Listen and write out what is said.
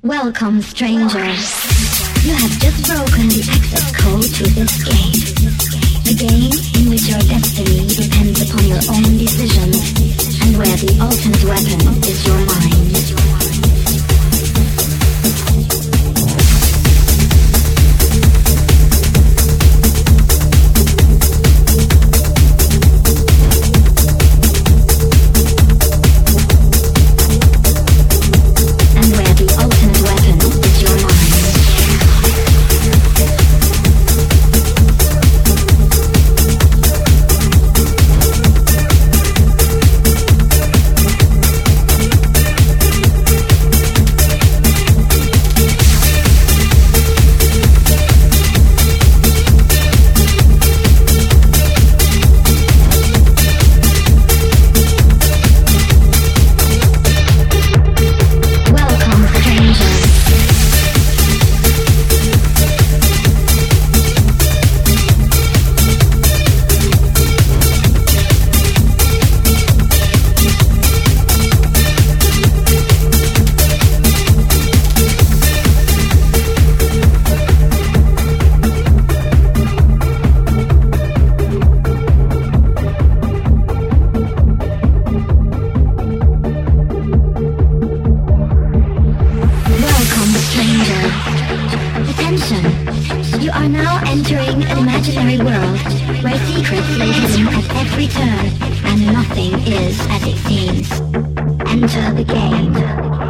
Welcome, stranger. You have just broken the access code to this game. The game in which your destiny depends upon your own decisions, and where the ultimate weapon is your mind. You are now entering an imaginary world where secrets lay hidden at every turn and nothing is as it seems. Enter the game.